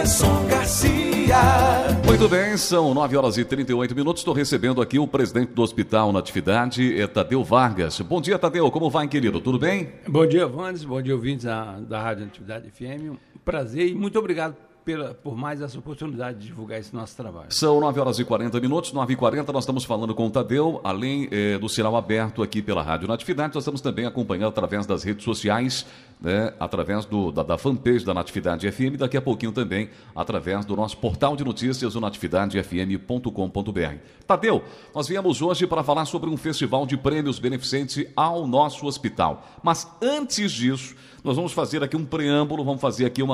Anderson Garcia. Muito bem, são 9h38. Estou recebendo aqui o presidente do Hospital Natividade, Tadeu Vargas. Bom dia, Tadeu. Como vai, querido? Tudo bem? Bom dia, Wandes. Bom dia, ouvintes da Rádio Natividade FM. Um prazer e muito obrigado por mais essa oportunidade de divulgar esse nosso trabalho. São 9h40, 9h40, nós estamos falando com o Tadeu, além do sinal aberto aqui pela Rádio Natividade, nós estamos também acompanhando através das redes sociais, né, através da fanpage da Natividade FM, daqui a pouquinho também através do nosso portal de notícias, o natividadefm.com.br. Tadeu, nós viemos hoje para falar sobre um festival de prêmios beneficente ao nosso hospital, mas antes disso, nós vamos fazer aqui um preâmbulo, vamos fazer aqui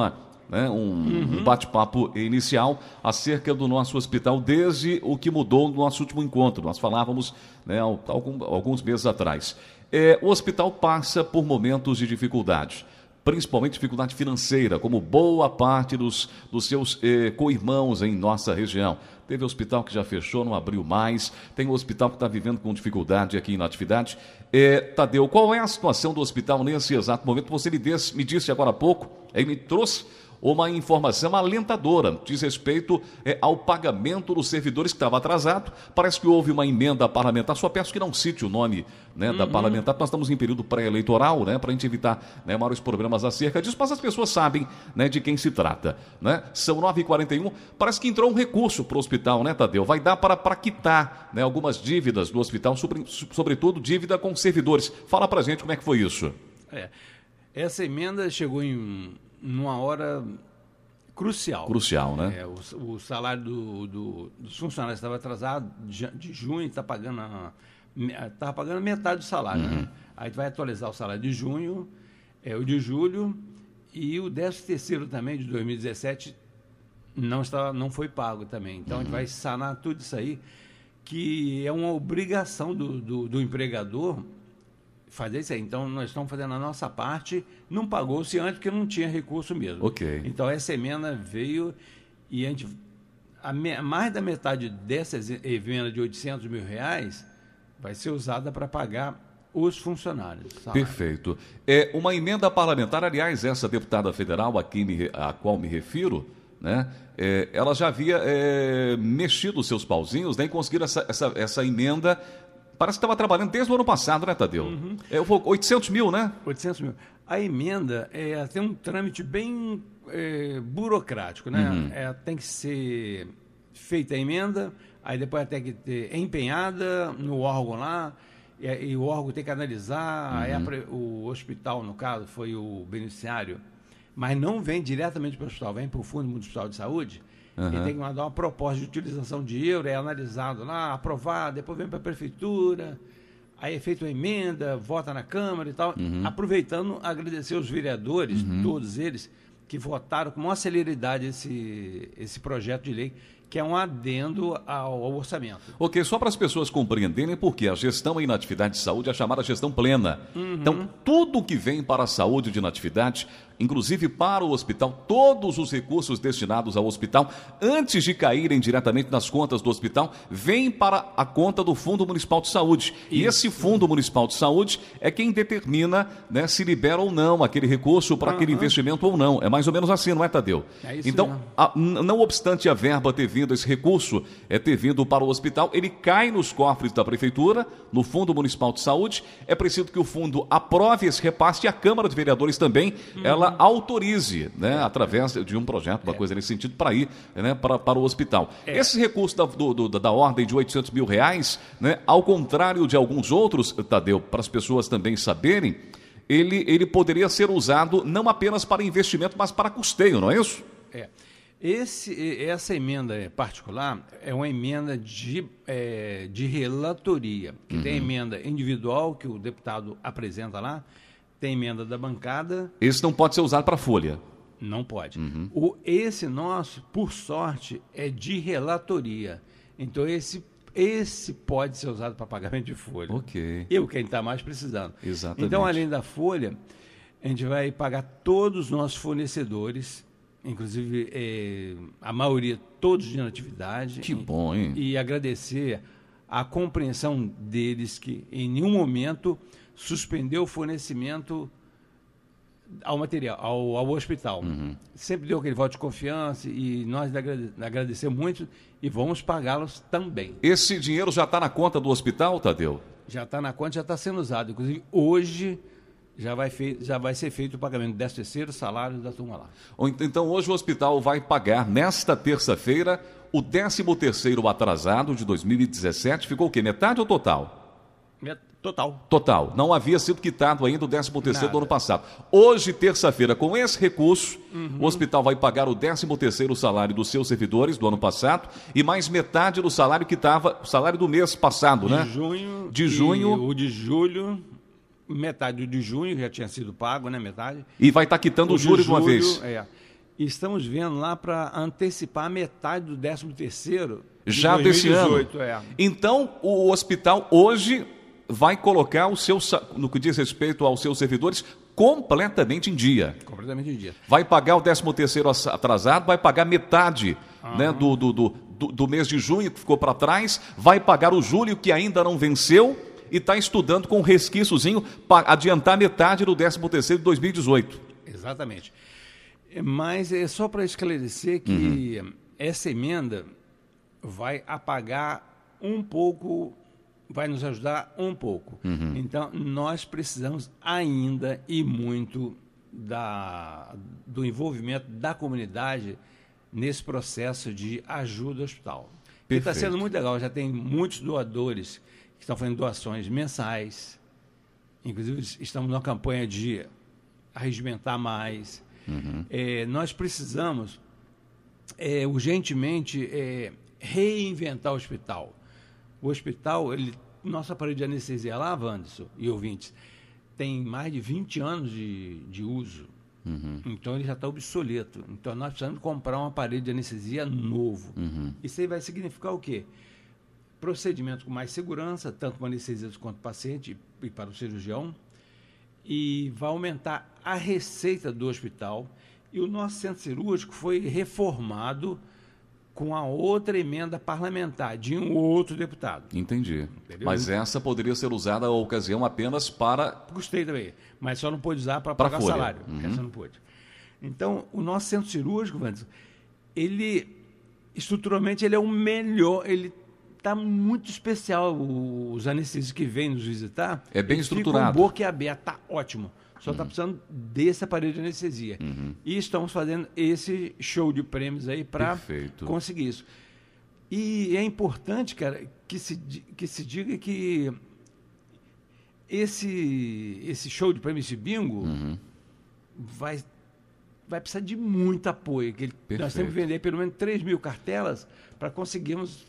um bate-papo inicial acerca do nosso hospital desde o que mudou no nosso último encontro. Nós falávamos alguns meses atrás. O hospital passa por momentos de dificuldade, principalmente dificuldade financeira, como boa parte dos seus co-irmãos em nossa região. Teve hospital que já fechou, não abriu mais. Tem um hospital que está vivendo com dificuldade aqui em Natividade. Tadeu, qual é a situação do hospital nesse exato momento? Você me disse agora há pouco, me trouxe uma informação alentadora, diz respeito ao pagamento dos servidores que estava atrasado. Parece que houve uma emenda parlamentar, só peço que não cite o nome da parlamentar, porque nós estamos em período pré-eleitoral, para a gente evitar maiores problemas acerca disso, mas as pessoas sabem de quem se trata. São 9h41, parece que entrou um recurso para o hospital, Tadeu? Vai dar para quitar algumas dívidas do hospital, sobretudo dívida com servidores. Fala para a gente como é que foi isso. Essa emenda chegou numa hora crucial. Crucial, né? O salário dos funcionários estava atrasado, de junho, estava pagando metade do salário. Aí vai atualizar o salário de junho, o de julho, e o 13º também, de 2017, não foi pago também. Então, a gente vai sanar tudo isso aí, que é uma obrigação do empregador fazer isso aí. Então, nós estamos fazendo a nossa parte, não pagou-se antes porque não tinha recurso mesmo. Ok. Então, essa emenda veio e mais da metade dessa emenda de R$800 mil vai ser usada para pagar os funcionários. Perfeito. Uma emenda parlamentar, aliás, essa deputada federal a qual me refiro, ela já havia mexido os seus pauzinhos, e conseguiram essa emenda. Parece que estava trabalhando desde o ano passado, Tadeu? 800 mil, né? 800 mil. A emenda tem um trâmite bem burocrático, tem que ser feita a emenda, aí depois tem que ter empenhada no órgão lá, e o órgão tem que analisar, aí o hospital, no caso, foi o beneficiário, mas não vem diretamente para o hospital, vem para o Fundo Municipal de Saúde. Ele tem que mandar uma proposta de utilização de euro, é analisado lá, aprovado, depois vem para a prefeitura, aí é feita uma emenda, vota na Câmara e tal. Aproveitando, agradecer os vereadores, todos eles, que votaram com maior celeridade esse projeto de lei, que é um adendo ao orçamento. Ok, só para as pessoas compreenderem, porque a gestão em Natividade de Saúde é chamada gestão plena. Então, tudo que vem para a saúde de Natividade, inclusive para o hospital, todos os recursos destinados ao hospital, antes de caírem diretamente nas contas do hospital, vêm para a conta do Fundo Municipal de Saúde. Isso. E esse Fundo Municipal de Saúde é quem determina se libera ou não aquele recurso para aquele investimento ou não. É mais ou menos assim, não é, Tadeu? É isso. Então, não obstante a verba ter vindo, esse recurso ter vindo para o hospital, ele cai nos cofres da Prefeitura, no Fundo Municipal de Saúde. É preciso que o fundo aprove esse repasse e a Câmara de Vereadores também, ela autorize, através de um projeto, uma coisa nesse sentido, para ir para o hospital. Esse recurso da ordem de R$800 mil, ao contrário de alguns outros, Tadeu, para as pessoas também saberem, ele poderia ser usado não apenas para investimento, mas para custeio, não é isso? Essa emenda particular é uma emenda de relatoria, que tem emenda individual que o deputado apresenta lá, tem emenda da bancada. Esse não pode ser usado para folha? Não pode. Esse nosso, por sorte, é de relatoria. Então, esse pode ser usado para pagamento de folha. Ok. Quem está mais precisando. Exatamente. Então, além da folha, a gente vai pagar todos os nossos fornecedores, inclusive a maioria todos de Natividade. Que bom, hein? E agradecer a compreensão deles que em nenhum momento suspendeu o fornecimento ao material, ao hospital. Sempre deu aquele voto de confiança e nós agradecemos muito e vamos pagá-los também. Esse dinheiro já está na conta do hospital, Tadeu? Já está na conta, já está sendo usado. Inclusive, hoje já vai ser feito o pagamento do 13º salário da turma lá. Então, hoje o hospital vai pagar, nesta terça-feira, o 13º atrasado de 2017. Ficou o quê? Metade ou total? Total. Total. Não havia sido quitado ainda o 13º do ano passado. Hoje, terça-feira, com esse recurso, o hospital vai pagar o 13º salário dos seus servidores do ano passado e mais metade do salário que estava, o salário do mês passado, né? De junho. O de julho, metade de junho já tinha sido pago, né? Metade. E vai estar quitando o juro de uma vez. E estamos vendo lá para antecipar metade do 13º já 2018, desse ano. Então, o hospital hoje vai colocar o seu, no que diz respeito aos seus servidores, completamente em dia. Completamente em dia. Vai pagar o 13º atrasado, vai pagar metade né, do mês de junho que ficou para trás, vai pagar o julho que ainda não venceu e está estudando com um resquíciozinho para adiantar metade do 13º de 2018. Exatamente. Mas é só para esclarecer que essa emenda vai apagar um pouco, vai nos ajudar um pouco. Então, nós precisamos ainda e muito do envolvimento da comunidade nesse processo de ajuda ao hospital. Está sendo muito legal, já tem muitos doadores que estão fazendo doações mensais, inclusive estamos numa campanha de arregimentar mais. Nós precisamos urgentemente reinventar o hospital. O hospital, nosso aparelho de anestesia lá, Wanderson e ouvintes, tem mais de 20 anos de uso. Então ele já está obsoleto. Então nós precisamos comprar um aparelho de anestesia novo. Isso aí vai significar o quê? Procedimento com mais segurança, tanto para o anestesista quanto para o paciente e para o cirurgião. E vai aumentar a receita do hospital. E o nosso centro cirúrgico foi reformado com a outra emenda parlamentar de um outro deputado. Entendi. Entendeu? Mas essa poderia ser usada à ocasião apenas para... Gostei também, mas só não pôde usar para pagar folha. Salário. Essa não pôde. Então, o nosso centro cirúrgico, Wanderson, ele, estruturalmente, ele é o melhor, ele está muito especial. Os anestesistas que vêm nos visitar... É bem estruturado. Com boca aberta, está ótimo. Só está precisando desse aparelho de anestesia. E estamos fazendo esse show de prêmios aí para conseguir isso. E é importante, cara, que se diga que esse show de prêmios, esse bingo, vai precisar de muito apoio. Nós temos que vender pelo menos 3.000 cartelas para conseguirmos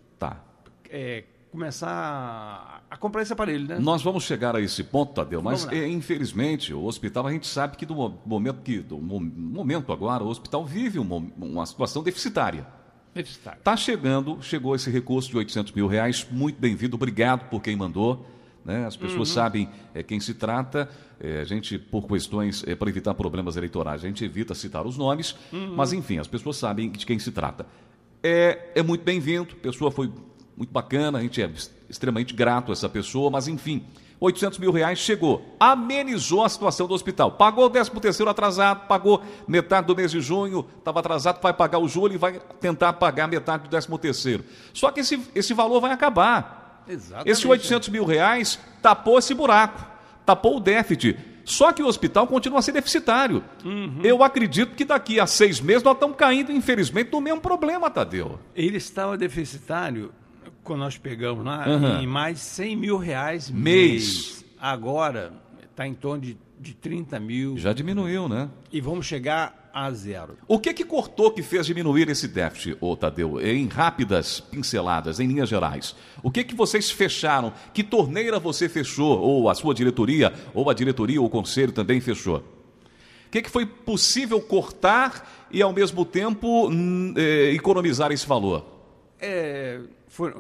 começar a comprar esse aparelho, né? Nós vamos chegar a esse ponto, Tadeu, mas infelizmente o hospital, a gente sabe que do momento agora, o hospital vive uma situação deficitária. Chegou esse recurso de R$800 mil, muito bem-vindo, obrigado por quem mandou, né? As pessoas sabem quem se trata, a gente, por questões, para evitar problemas eleitorais, a gente evita citar os nomes, mas enfim, as pessoas sabem de quem se trata. É muito bem-vindo, a pessoa foi muito bacana, a gente é extremamente grato a essa pessoa, mas enfim, R$800 mil chegou, amenizou a situação do hospital, pagou o 13º atrasado, pagou metade do mês de junho, estava atrasado, vai pagar o julho e vai tentar pagar metade do 13º. Só que esse valor vai acabar. Exatamente. Esse R$800 mil tapou esse buraco, tapou o déficit. Só que o hospital continua a ser deficitário. Eu acredito que daqui a 6 meses nós estamos caindo, infelizmente, no mesmo problema, Tadeu. Ele estava deficitário quando nós pegamos lá em mais de R$100 mil mês. Agora está em torno de 30 mil. Já diminuiu, né? E vamos chegar a zero. O que cortou que fez diminuir esse déficit, Tadeu? Em rápidas pinceladas, em linhas gerais. O que vocês fecharam? Que torneira você fechou? Ou a sua diretoria, ou a diretoria ou o conselho também fechou? O que foi possível cortar e, ao mesmo tempo, economizar esse valor? Foi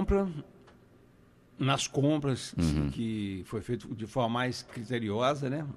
nas compras, que foi feito de forma mais criteriosa, né?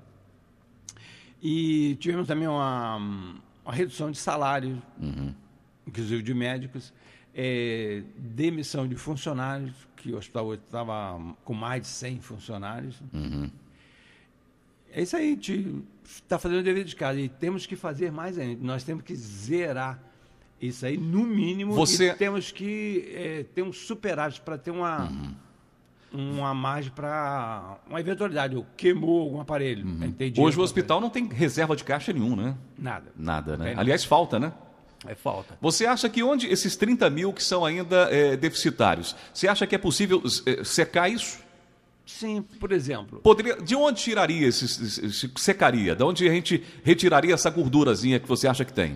E tivemos também uma redução de salário, inclusive de médicos, demissão de funcionários, que o hospital estava com mais de 100 funcionários. É isso aí, a gente está fazendo o dever de casa e temos que fazer mais ainda. Nós temos que zerar isso aí, no mínimo, e temos que ter um superávit para ter uma margem para uma eventualidade, ou queimou algum aparelho. Hoje o hospital não tem reserva de caixa nenhum, né? Nada, né? Aliás, falta, né? Falta. Você acha que onde esses 30 mil que são ainda deficitários, você acha que é possível secar isso? Sim, por exemplo. De onde tiraria secaria? De onde a gente retiraria essa gordurazinha que você acha que tem?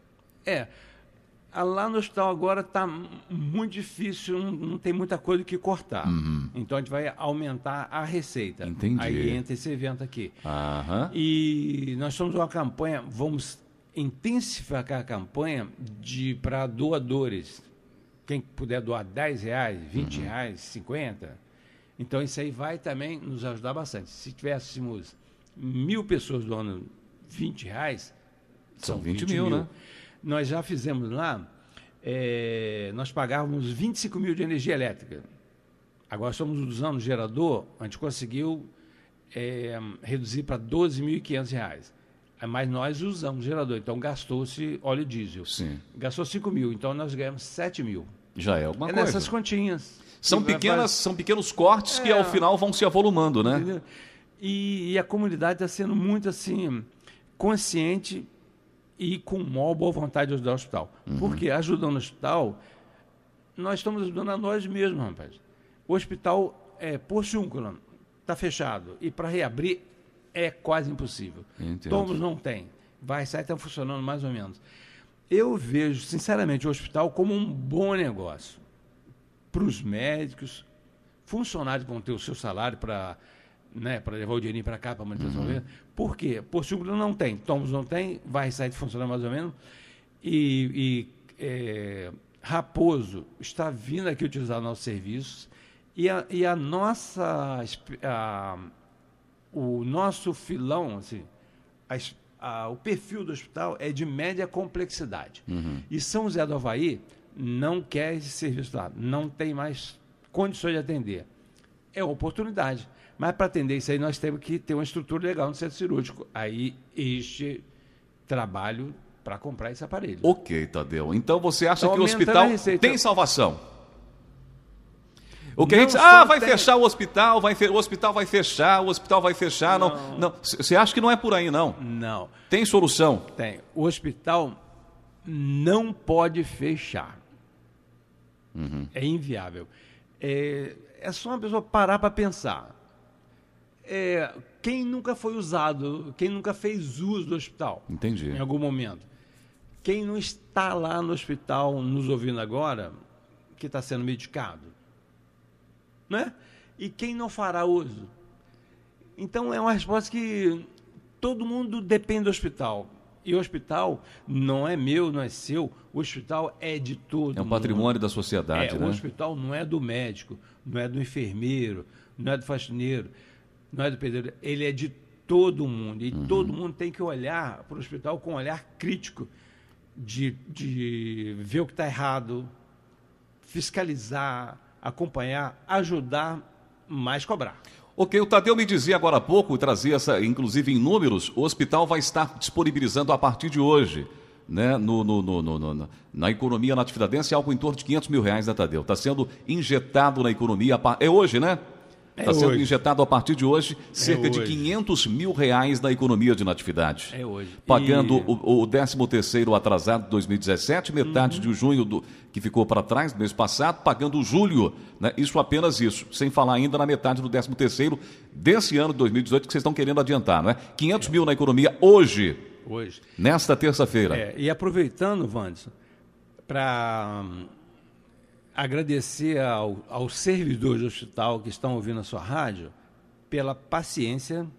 Lá no hospital agora está muito difícil, não tem muita coisa que cortar. Então a gente vai aumentar a receita. Entendi. Aí entra esse evento aqui. E nós somos uma campanha, vamos intensificar a campanha para doadores. Quem puder doar R$10, R$20, 50. Então isso aí vai também nos ajudar bastante. Se tivéssemos 1.000 pessoas doando R$20, são 20 mil, né? Nós já fizemos lá, nós pagávamos 25 mil de energia elétrica. Agora estamos usando o gerador, a gente conseguiu reduzir para R$12.500. Mas nós usamos o gerador, então gastou-se óleo diesel. Sim. Gastou 5 mil, então nós ganhamos 7 mil. Já é alguma coisa. Nessas continhas. São pequenos cortes que ao final vão se avolumando, né? Entendeu? E a comunidade está sendo muito assim, consciente e com maior boa vontade de ajudar o hospital. Porque ajudando o hospital, nós estamos ajudando a nós mesmos, rapaz. O hospital Porciúncula está fechado e para reabrir é quase impossível. Tomos não tem. Vai sair, está funcionando mais ou menos. Eu vejo, sinceramente, o hospital como um bom negócio. Para os médicos, funcionários vão ter o seu salário para levar o dinheirinho para cá, para manutenção. Por quê? Porciúncula não tem, Tomos não tem, vai sair de funcionar mais ou menos. Raposo está vindo aqui utilizar nossos serviços e a nossa... o nosso filão, assim, o perfil do hospital é de média complexidade. E São José do Avaí não quer esse serviço lá, não tem mais condições de atender. É uma oportunidade. Mas para atender isso aí, nós temos que ter uma estrutura legal no centro cirúrgico. Aí, este trabalho para comprar esse aparelho. Ok, Tadeu. Então, você acha que o hospital tem salvação? O que a gente vai fechar o hospital, o hospital vai fechar. Não. Você acha que não é por aí, não? Não. Tem solução? Tem. O hospital não pode fechar. É inviável. É só uma pessoa parar para pensar. Quem nunca foi usado, quem nunca fez uso do hospital? Entendi. Em algum momento. Quem não está lá no hospital nos ouvindo agora, que está sendo medicado? Né? E quem não fará uso? Então é uma resposta que todo mundo depende do hospital. E o hospital não é meu, não é seu, o hospital é de todo mundo. É um patrimônio da sociedade, né? O hospital não é do médico, não é do enfermeiro, não é do faxineiro, não é do pedreiro, ele é de todo mundo. E todo mundo tem que olhar para o hospital com um olhar crítico de ver o que está errado, fiscalizar, acompanhar, ajudar, mas cobrar. Ok, o Tadeu me dizia agora há pouco, trazia inclusive em números, o hospital vai estar disponibilizando a partir de hoje, né, na economia natividadense, algo em torno de R$500 mil, né, Tadeu? Está sendo injetado na economia, é hoje, né? Está sendo injetado a partir de hoje cerca de R$500 mil na economia de natividade. É hoje. Pagando o 13º atrasado de 2017, metade de junho que ficou para trás, no mês passado, pagando o julho, né? Isso apenas isso, sem falar ainda na metade do 13º desse ano de 2018 que vocês estão querendo adiantar, não é? R$500 mil na economia hoje, nesta terça-feira. E aproveitando, Wanderson, para agradecer aos servidores do hospital que estão ouvindo a sua rádio pela paciência,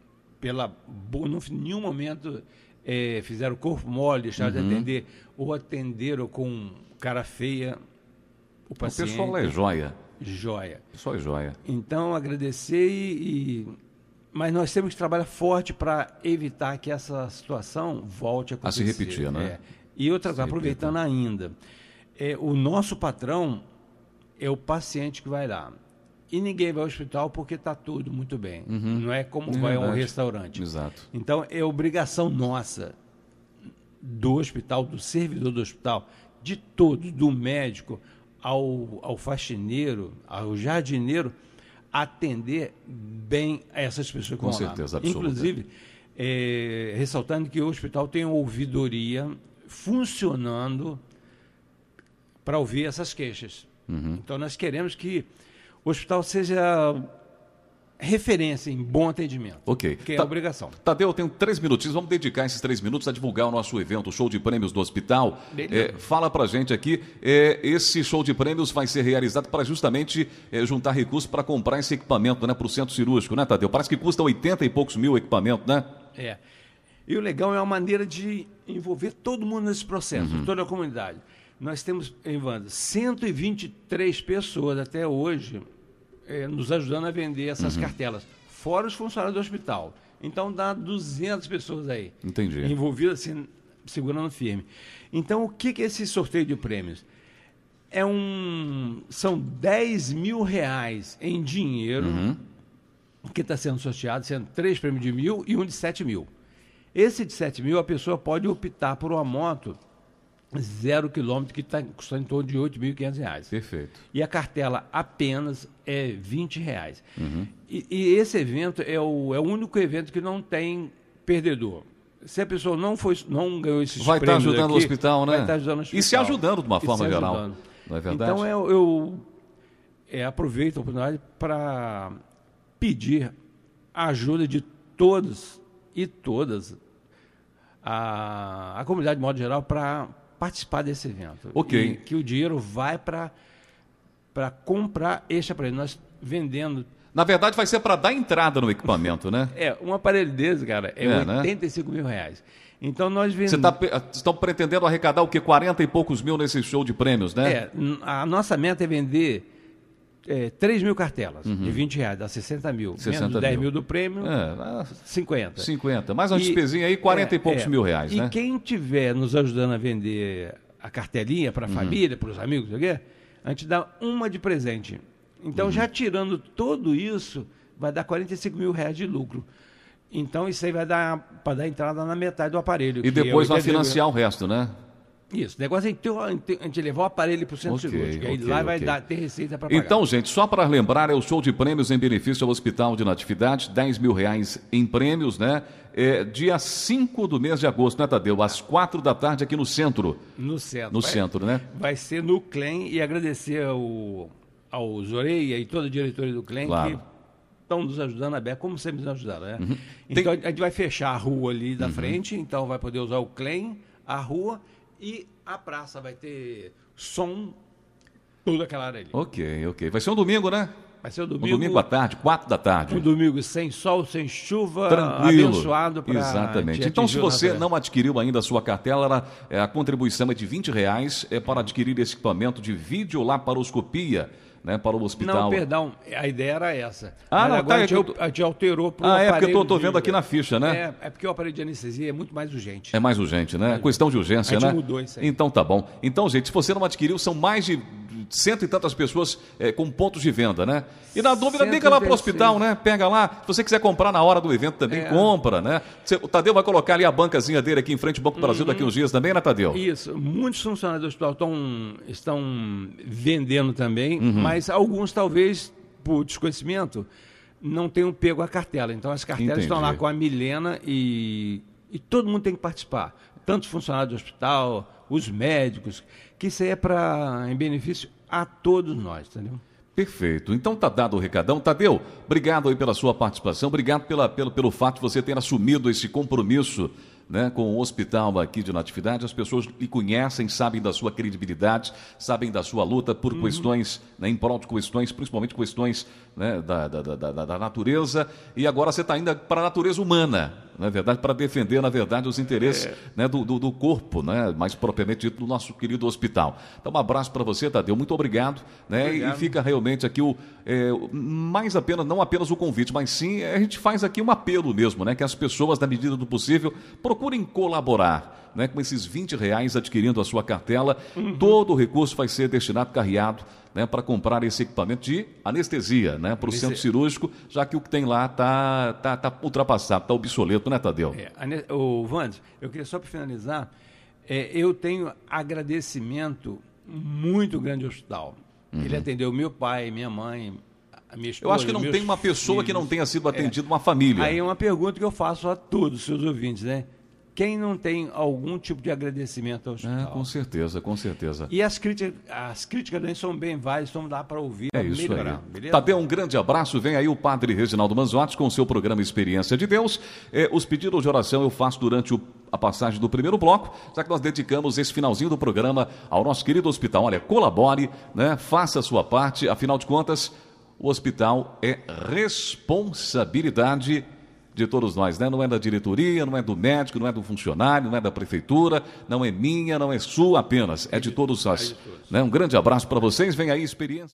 em nenhum momento fizeram corpo mole, deixaram de atender, ou atenderam com cara feia o paciente. O pessoal é joia. Joia. O pessoal é joia. Então, agradecer mas nós temos que trabalhar forte para evitar que essa situação volte a acontecer. A se repetir, né? E outra coisa, aproveitando ainda, o nosso patrão é o paciente que vai lá. E ninguém vai ao hospital porque está tudo muito bem. Não é como vai a um restaurante. Exato. Então, é obrigação nossa, do hospital, do servidor do hospital, de todos, do médico ao faxineiro, ao jardineiro, atender bem a essas pessoas que Com vão lá. certeza absoluta. Inclusive, ressaltando que o hospital tem uma ouvidoria funcionando para ouvir essas queixas. Então, nós queremos que o hospital seja referência em bom atendimento. Ok. Que é a obrigação. Tadeu, eu tenho 3 minutinhos. Vamos dedicar esses 3 minutos a divulgar o nosso evento, o show de prêmios do hospital. Fala pra gente aqui, esse show de prêmios vai ser realizado para justamente juntar recursos para comprar esse equipamento, né, para o centro cirúrgico, né, Tadeu? Parece que custa 80 e poucos mil o equipamento, né? E o legal é uma maneira de envolver todo mundo nesse processo, toda a comunidade. Nós temos, Evandro, 123 pessoas até hoje nos ajudando a vender essas cartelas, fora os funcionários do hospital. Então dá 200 pessoas aí. Entendi. Envolvidas assim, segurando firme. Então o que é esse sorteio de prêmios? São 10 mil reais em dinheiro que está sendo sorteado, sendo 3 prêmios de 1.000 e um de 7 mil. Esse de 7 mil, a pessoa pode optar por uma moto 0 quilômetro, que está custando em torno de R$ 8.500. Perfeito. E a cartela apenas é R$ 20. E esse evento é o único evento que não tem perdedor. Se a pessoa não ganhou esses vai estar ajudando aqui, o hospital, né? Vai estar ajudando o hospital. E se ajudando de uma forma geral. Não é verdade? Então eu aproveito a oportunidade para pedir a ajuda de todos e todas, a comunidade de modo geral, para participar desse evento. Ok. E que o dinheiro vai para comprar este aparelho. Nós vendendo... Na verdade, vai ser para dar entrada no equipamento, né? Um aparelho desse, cara, é 85 mil reais. Então, nós vendemos... Vocês estão pretendendo arrecadar o quê? 40 e poucos mil nesse show de prêmios, né? A nossa meta é vender 3 mil cartelas de R$ 20, dá 60 mil. 60 menos 10 mil. mil do prêmio, 50. 50. Mais uma despesinha aí, 40 e poucos mil reais, né? E quem estiver nos ajudando a vender a cartelinha para a família, para os amigos, a gente dá uma de presente. Então, já tirando tudo isso, vai dar 45 mil reais de lucro. Então, isso aí vai dar para dar entrada na metade do aparelho. E depois vai financiar o resto, né? Isso, o negócio é a gente levar o aparelho para o centro cirúrgico. Aí lá vai ter receita para pagar. Então, gente, só para lembrar, é o show de prêmios em benefício ao Hospital de Natividade, 10 mil reais em prêmios, né? Dia 5 do mês de agosto, né, Tadeu? Às 4 da tarde aqui no centro. No centro. No centro, né? Vai ser no CLEM, e agradecer ao Zoreia e toda a diretoria do CLEM, claro, que estão nos ajudando a beca, como sempre nos ajudaram, né? Então, a gente vai fechar a rua ali da frente, então vai poder usar o CLEM, a rua, e a praça vai ter som, toda aquela área ali. Ok. Vai ser um domingo, né? Vai ser um domingo. Um domingo à tarde, 4 da tarde. Um domingo sem sol, sem chuva, tranquilo, abençoado para... Exatamente. Então, se você não adquiriu ainda a sua cartela, a contribuição é de R$ 20 para adquirir esse equipamento de videolaparoscopia, né, para o hospital. Não, perdão, a ideia era essa. Mas agora a gente alterou para o aparelho... porque eu estou vendo aqui na ficha, né? É porque o aparelho de anestesia é muito mais urgente. É mais urgente, né? Questão de urgência, né? A gente mudou isso aí. Então tá bom. Então, gente, se você não adquiriu, são mais de 100 e tantas pessoas com pontos de venda, né? E na dúvida, liga lá para o hospital, né? Pega lá. Se você quiser comprar na hora do evento também, compra, né? O Tadeu vai colocar ali a bancazinha dele aqui em frente ao Banco do Brasil daqui uns dias também, né, Tadeu? Isso. Muitos funcionários do hospital estão vendendo também, mas alguns talvez, por desconhecimento, não tenham pego a cartela. Então, as cartelas estão lá com a Milena e todo mundo tem que participar. Tanto os funcionários do hospital, os médicos, que isso aí é em benefício a todos nós, entendeu? Perfeito. Então tá dado o recadão. Tadeu, obrigado aí pela sua participação, obrigado pelo fato de você ter assumido esse compromisso, né, com o hospital aqui de Natividade. As pessoas lhe conhecem, sabem da sua credibilidade, sabem da sua luta por questões, né, em prol de questões, principalmente questões, né, da natureza, e agora você está indo para a natureza humana, não é verdade, para defender, na verdade, os interesses né, do corpo, né, mais propriamente dito, do nosso querido hospital. Então, um abraço para você, Tadeu, muito obrigado. Né, obrigado. E fica realmente aqui não apenas o convite, mas sim, a gente faz aqui um apelo mesmo, né, que as pessoas, na medida do possível, procurem colaborar, né, com esses R$20 adquirindo a sua cartela. Todo o recurso vai ser destinado, carreado, né, para comprar esse equipamento de anestesia, né, para o centro cirúrgico, já que o que tem lá está ultrapassado, está obsoleto, né, Tadeu? Wanderson, eu queria só para finalizar, eu tenho agradecimento muito grande ao hospital. Ele atendeu meu pai, minha mãe, a minha esposa. Eu acho que não tem uma pessoa que não tenha sido atendida, uma família. Aí é uma pergunta que eu faço a todos os seus ouvintes, né? Quem não tem algum tipo de agradecimento ao hospital? Com certeza, com certeza. E as críticas também são bem válidas, vamos dar para ouvir, para melhorar. Beleza? Tadeu, um grande abraço. Vem aí o padre Reginaldo Manzotti com o seu programa Experiência de Deus. Os pedidos de oração eu faço durante a passagem do primeiro bloco, já que nós dedicamos esse finalzinho do programa ao nosso querido hospital. Olha, colabore, né? Faça a sua parte, afinal de contas, o hospital é responsabilidade de todos nós, né? Não é da diretoria, não é do médico, não é do funcionário, não é da prefeitura, não é minha, não é sua apenas, é de todos nós. Né? Um grande abraço para vocês, vem aí experiência.